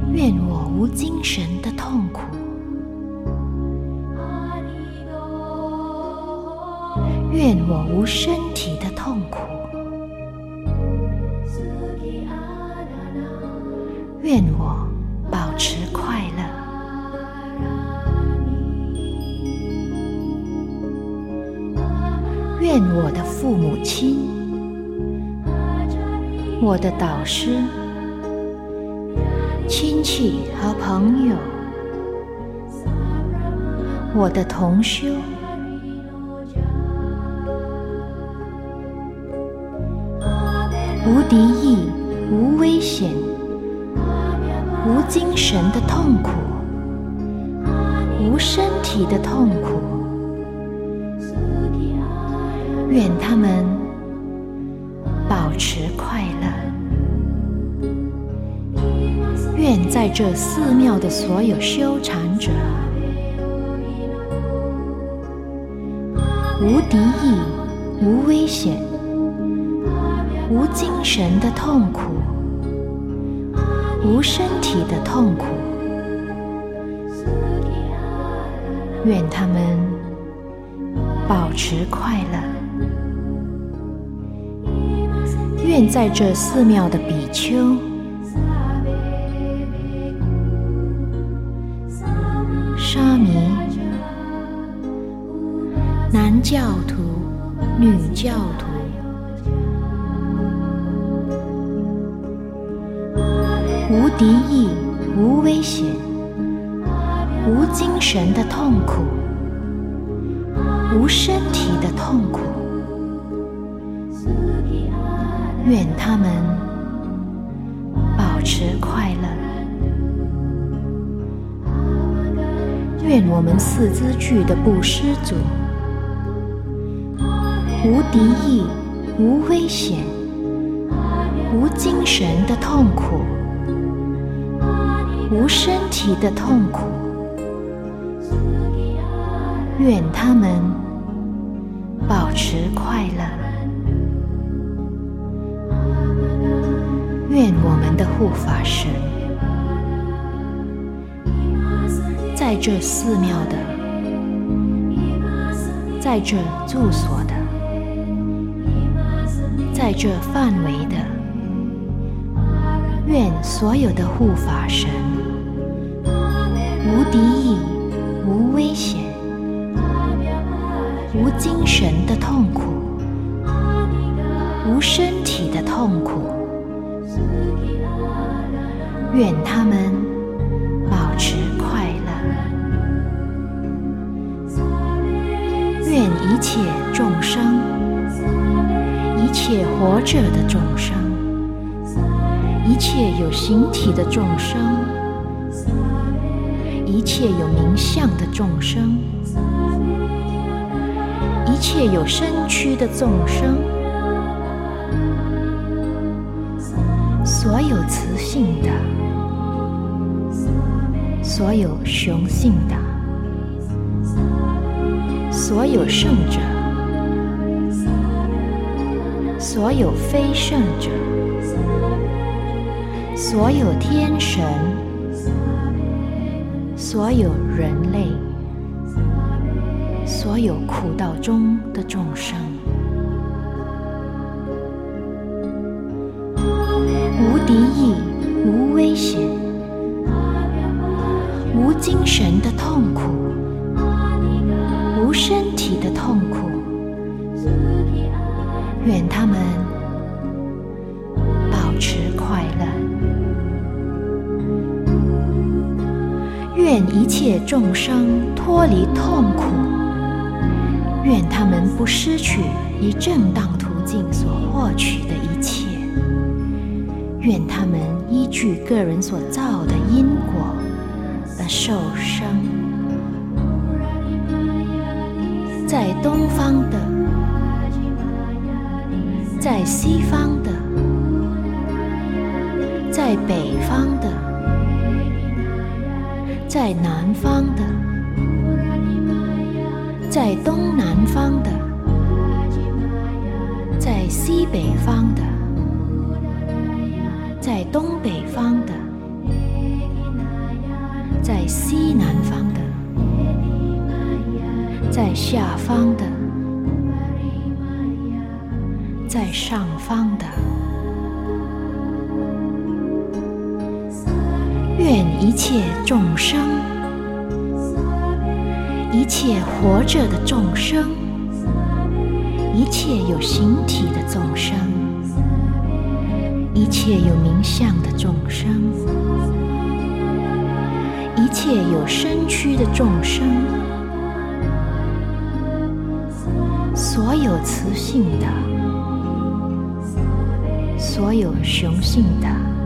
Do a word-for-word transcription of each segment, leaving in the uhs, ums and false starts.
愿我无精神的痛苦，愿我无身体的痛苦，愿我保持快乐。愿我的父母亲、我的导师、亲戚和朋友、我的同修，无敌意、无危险、无精神的痛苦，无身体的痛苦，愿他们保持快乐。愿在这寺庙的所有修禅者，无敌意、无危险、无精神的痛苦，无身体的痛苦，愿他们保持快乐。愿在这寺庙的比丘、沙弥、男教徒、女教徒、无敌意、无危险、无精神的痛苦，无身体的痛苦，愿他们保持快乐。愿我们四资具的布施组，无敌意、无危险、无精神的痛苦，无身体的痛苦，愿他们保持快乐。愿我们的护法神，在这寺庙的，在这住所的，在这范围的，愿所有的护法神，无敌意、无危险、无精神的痛苦，无身体的痛苦，愿他们保持快乐。愿一切众生，一切活着的众生，一切有形体的众生，一切有名相的众生，一切有身躯的众生，所有雌性的，所有雄性的，所有圣者，所有非圣者，所有天神，所有人类，所有苦道中的众生，无敌意、无危险、无精神的痛苦，无身体的痛苦，愿他们保持快乐。愿一切众生脱离痛苦，愿他们不失去以正当途径所获取的一切，愿他们依据个人所造的因果而受生。在东方的，在西方的，在北方的，在南方的，在东南方的，在西北方的，在东北方的， 西南方的，在下方的，在上方的。愿一切众生，一切活着的众生，一切有形体的众生，一切有名相的众生，一切有身躯的众生，所有雌性的，所有雄性的，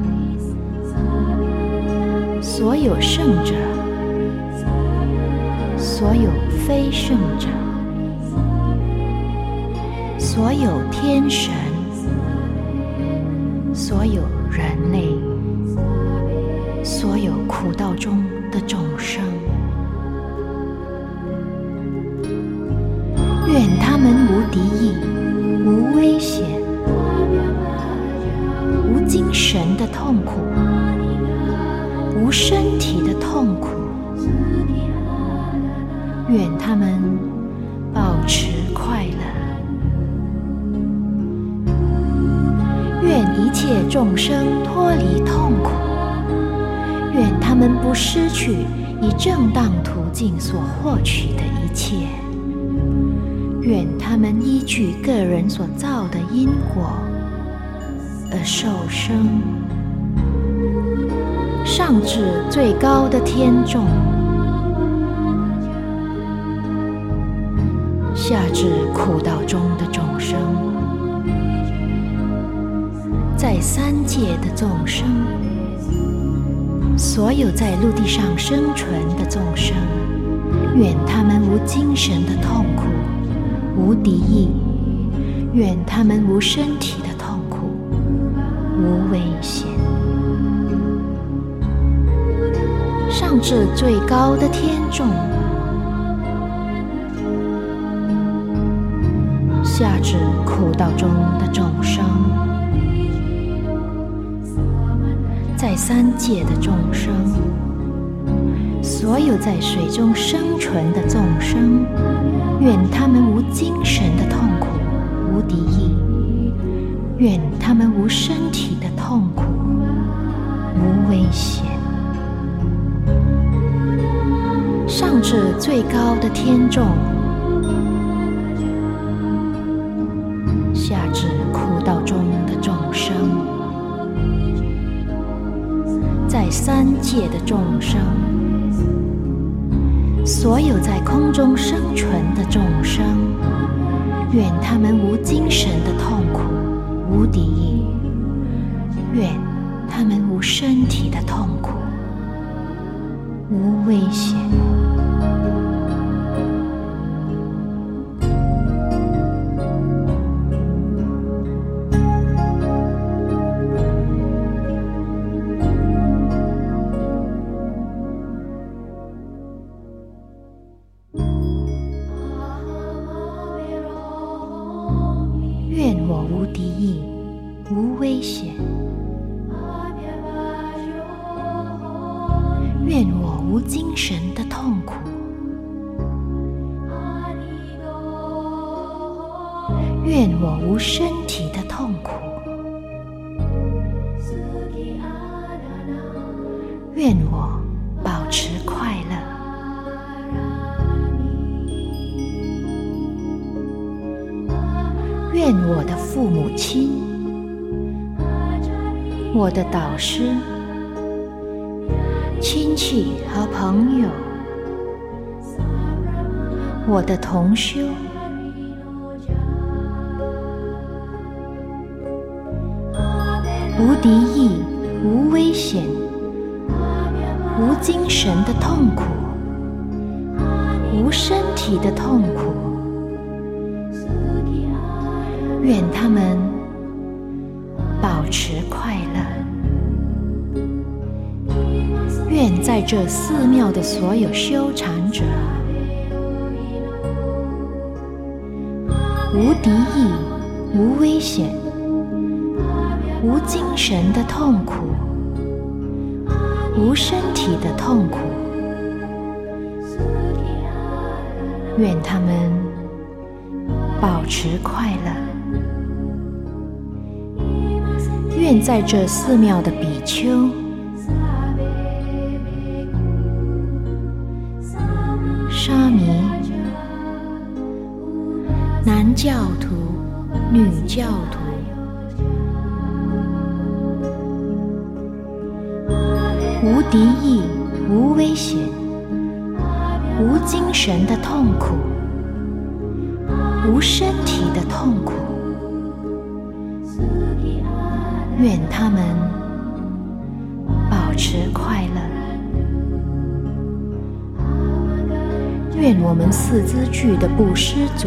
所有圣者，所有非圣者，所有天神，所有人类，所有苦道中的众生，愿他们无敌意，无危险，无精神的痛苦，无身体的痛苦，愿他们保持快乐。愿一切众生脱离痛苦，愿他们不失去以正当途径所获取的一切，愿他们依据个人所造的因果而受生，上至最高的天众，下至苦道中的众生，在三界的众生，所有在陆地上生存的众生，愿他们无精神的痛苦，无敌意，愿他们无身体的痛苦，无危险。上至最高的天众，下至苦道中的众生，在三界的众生，所有在水中生存的众生，愿他们无精神的痛苦，无敌意，愿他们无身体的痛苦，无危险。上至最高的天众，下至苦道中的众生，在三界的众生，所有在空中生存的众生，愿他们无精神的痛苦，无敌意，愿他们无身体的痛苦，无危险。愿我无敌意，无危险。愿我无精神的痛苦。愿我无身体的痛苦。愿我保持快乐。愿我的父母亲，我的导师、亲戚和朋友，我的同修，无敌意，无危险，无精神的痛苦，无身体的痛苦。愿他们保持快乐。愿在这寺庙的所有修禅者，无敌意，无危险，无精神的痛苦，无身体的痛苦。 愿他们保持快乐。愿在这寺庙的比丘、沙弥、男教徒、女教徒、无敌意、无危险、无精神的痛苦、无身体的痛苦，愿他们保持快乐。愿我们四资具的布施组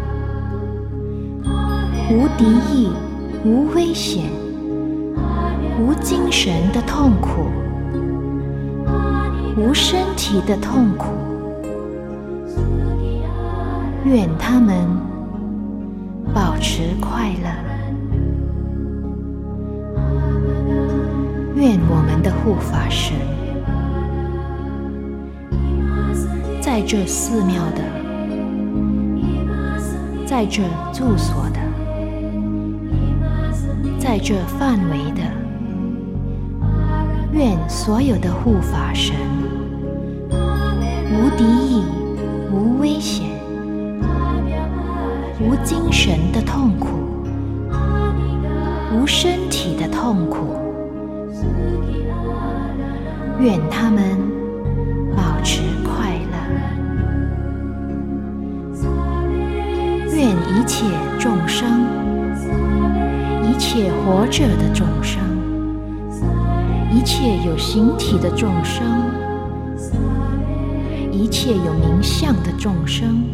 无敌意、无危险、无精神的痛苦、无身体的痛苦，愿他们保持快乐。愿我们的护法神在这寺庙的，在这住所的，在这范围的，愿所有的护法神无敌意、无危险、无精神的痛苦、无身体的痛苦，愿他们保持快乐。愿一切众生，一切活着的众生，一切有形体的众生，一切有名相的众生，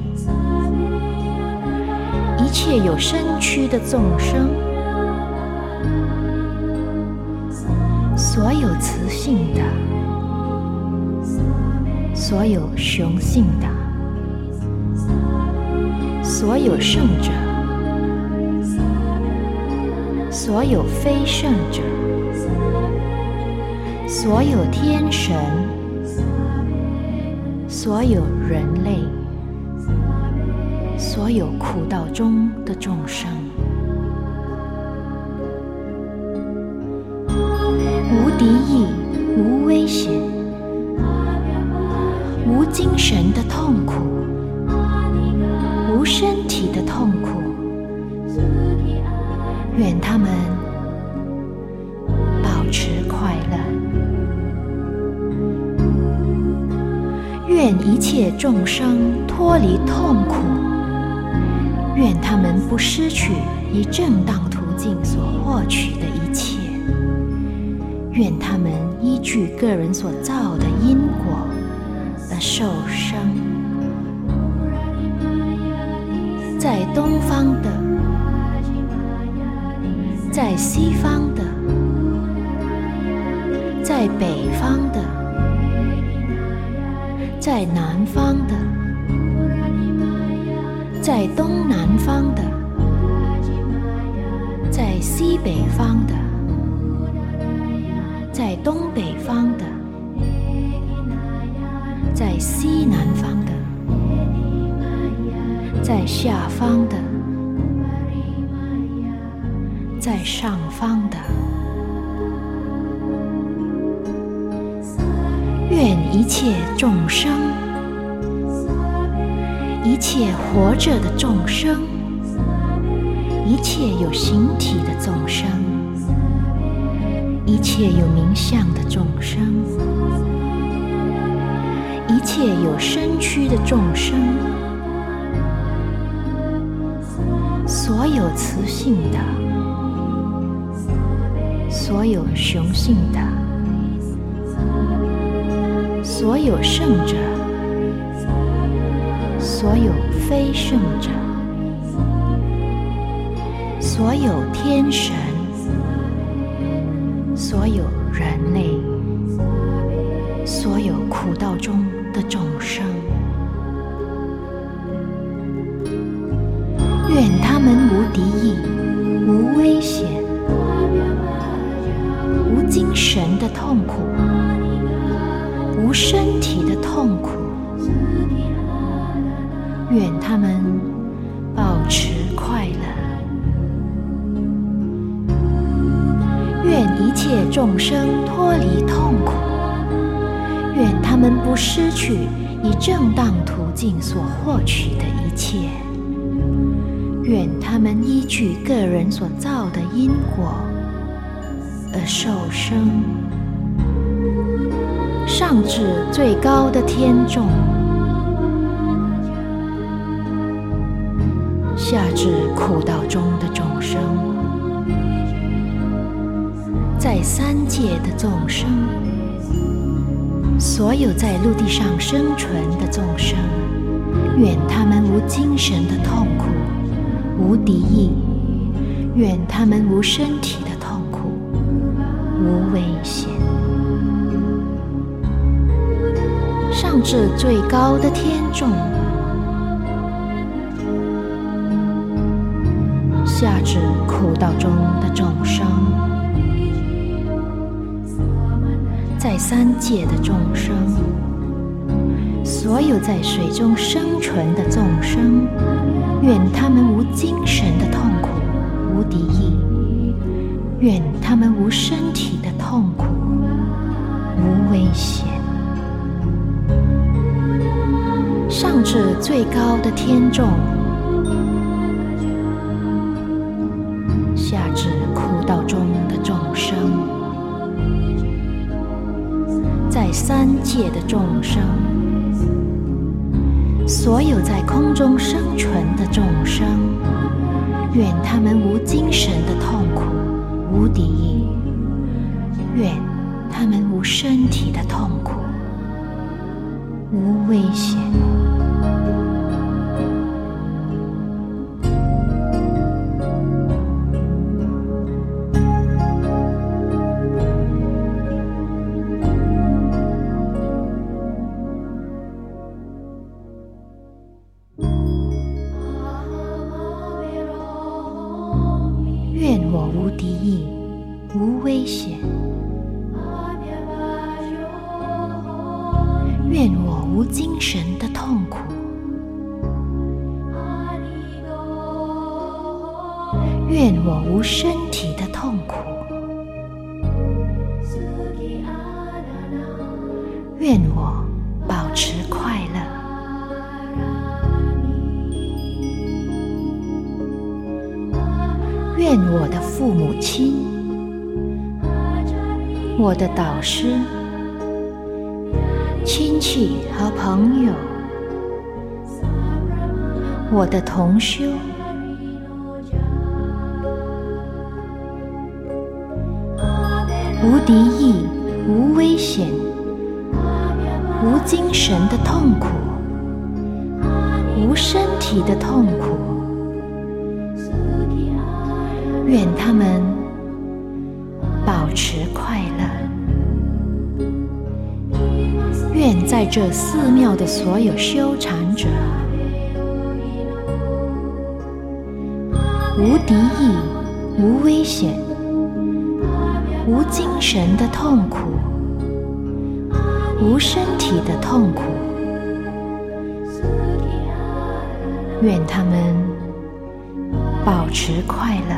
一切有身躯的众生，所有雌性的，所有雄性的，所有圣者，所有非圣者，所有天神，所有人类，所有苦道中的众生，无敌意、无危险、无精神的痛苦、无身体的痛苦，愿他们保持快乐。愿一切众生脱离痛苦，愿他们不失去以正当途径所获取的一切，愿他们依据个人所造的因果而受生。在东方的，在西方的，在北方的，在南方的，在东南方的，在西北方的，在东北方的，在西南方的，在下方的，在上方的，愿一切众生，一切活着的众生，一切有形体的众生，一切有名相的众生，一切有身躯的众生，所有雌性的，所有雄性的，所有圣者，所有非圣者，所有天神，所有人类，所有苦道中的众生，愿他们无敌意、无危险、无精神的痛苦、无身体的痛苦、 愿他们保持快乐。愿一切众生脱离痛苦，愿他们不失去以正当途径所获取的一切，愿他们依据个人所造的因果而受生，上至最高的天众，下至苦道中的众生，在三界的众生，所有在陆地上生存的众生，愿他们无精神的痛苦，无敌意，愿他们无身体的痛苦，无危险。上至最高的天众，下至苦道中的众生，在三界的众生，所有在水中生存的众生，愿他们无精神的痛苦，无敌意，愿他们无身体的痛苦，无危险。上至最高的天众，下至苦道中的众生，在三界的众生，所有在空中生存的众生，愿他们无精神的痛苦，无敌意，愿他们无身体的痛苦，无危险。愿我无敌意，无危险。愿我无精神的痛苦。愿我无身体的痛苦。愿我保持快乐。愿我的父母亲，我的导师、亲戚和朋友，我的同修，无敌意，无危险，无精神的痛苦，无身体的痛苦，愿他们保持快乐。愿在这寺庙的所有修禅者，无敌意，无危险，无精神的痛苦，无身体的痛苦，愿他们保持快乐。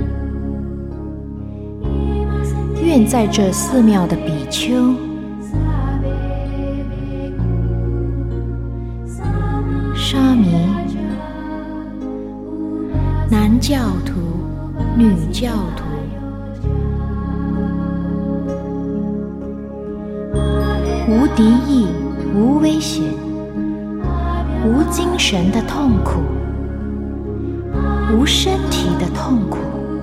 愿在这寺庙的比丘、沙弥、男教徒、女教徒，无敌意，无危险，无精神的痛苦，无身体的痛苦，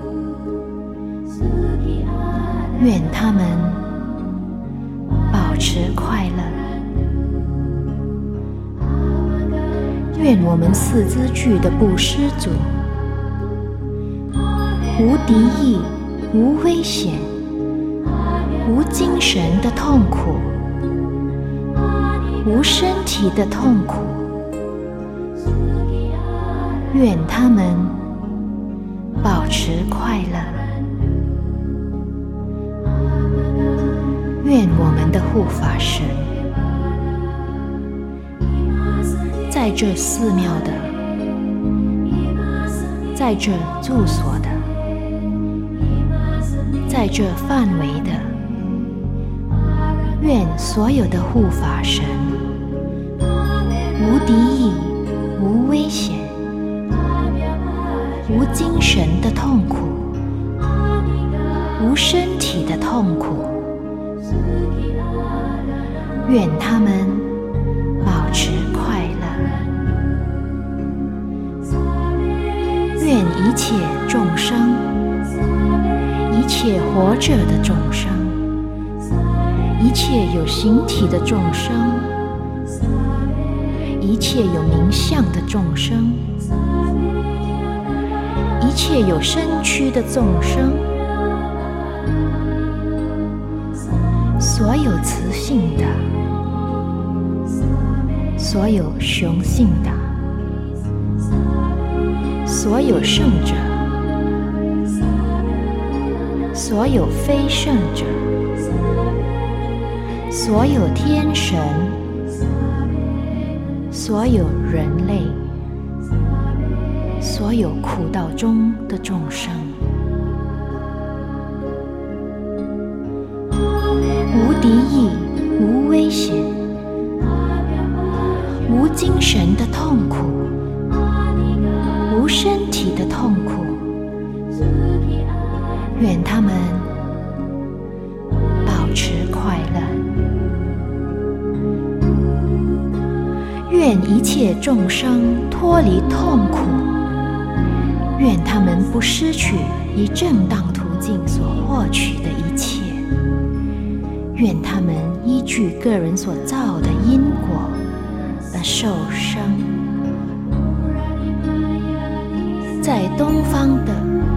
愿他们保持快乐。愿我们四资具的布施组，无敌意，无危险，无精神的痛苦，无身体的痛苦，愿他们保持快乐。愿我们的护法神，在在这寺庙的，在这住所的，在这范围的，愿所有的护法神无敌意、无危险、无精神的痛苦、无身体的痛苦，愿他们保持快乐。愿一切众生，一切活着的众生，一切有形体的众生，一切有名相的众生，一切有身躯的众生，所有雌性的，所有雄性的，所有圣者，所有非圣者，所有天神，所有人类，所有苦道中的众生，无敌意、无危险、无精神的痛苦，无身体的痛苦，愿他们保持快乐。愿一切众生脱离痛苦，愿他们不失去以正当途径所获取的一切，愿他们依据个人所造的因果而受生。在东方的，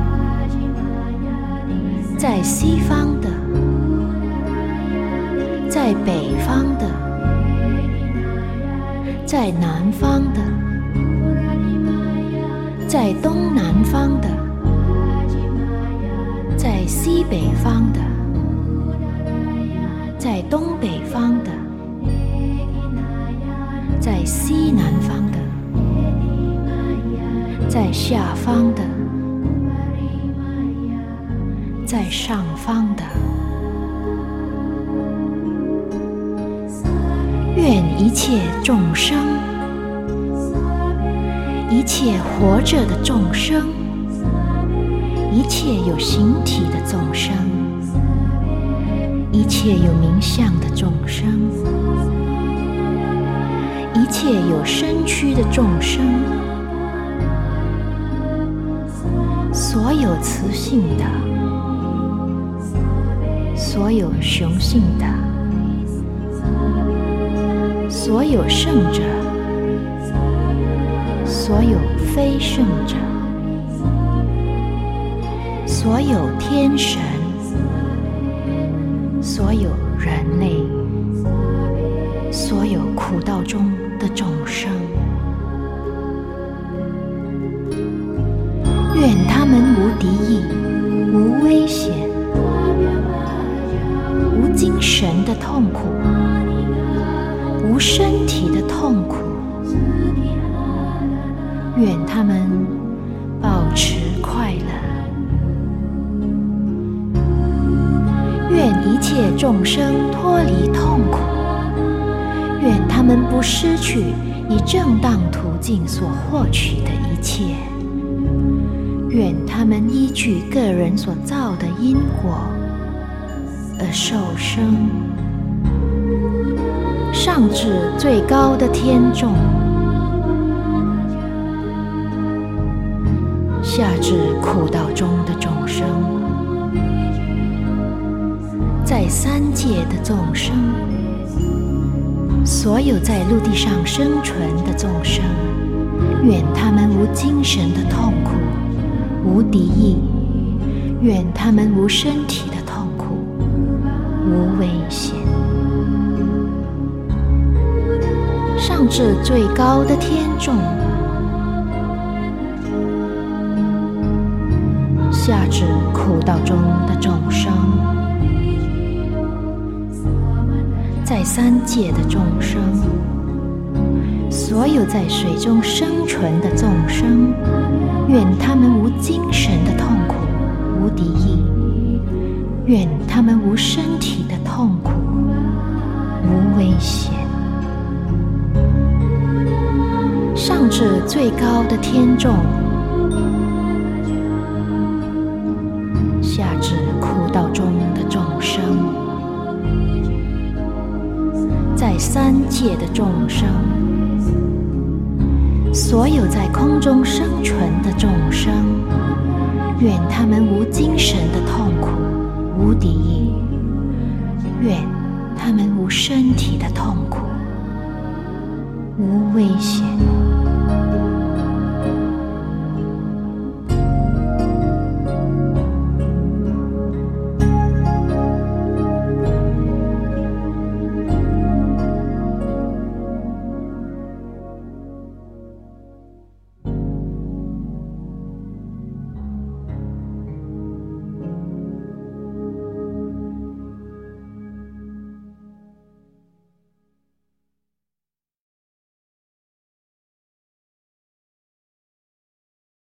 在西方的，在北方的，在南方的，在东南方的，在西北方的，在东北方的，在西南方的，在下方的，在上方的，愿一切众生，一切活着的众生，一切有形体的众生，一切有名相的众生，一切有身躯的众生，所有雌性的，所有雄性的，所有圣者，所有非圣者，所有天神，所有人类，所有苦道中的众生，愿他们无敌意、无危险、无精神的痛苦，无身体的痛苦，愿他们保持快乐。愿一切众生脱离痛苦，愿他们不失去以正当途径所获取的一切，愿他们依据个人所造的因果而受生，上至最高的天众，下至苦道中的众生，在三界的众生，所有在陆地上生存的众生，愿他们无精神的痛苦，无敌意，愿他们无身体的痛苦，无危险。上至最高的天众，下至苦道中的众生，在三界的众生， 所有在水中生存的众生，愿他们无精神的痛苦，无敌意；愿他们无身体的痛苦，无危险。上至最高的天众，下至苦道中的众生，在三界的众生，所有在空中生存的众生，愿他们无精神的痛苦，无敌意；愿他们无身体的痛苦，无危险。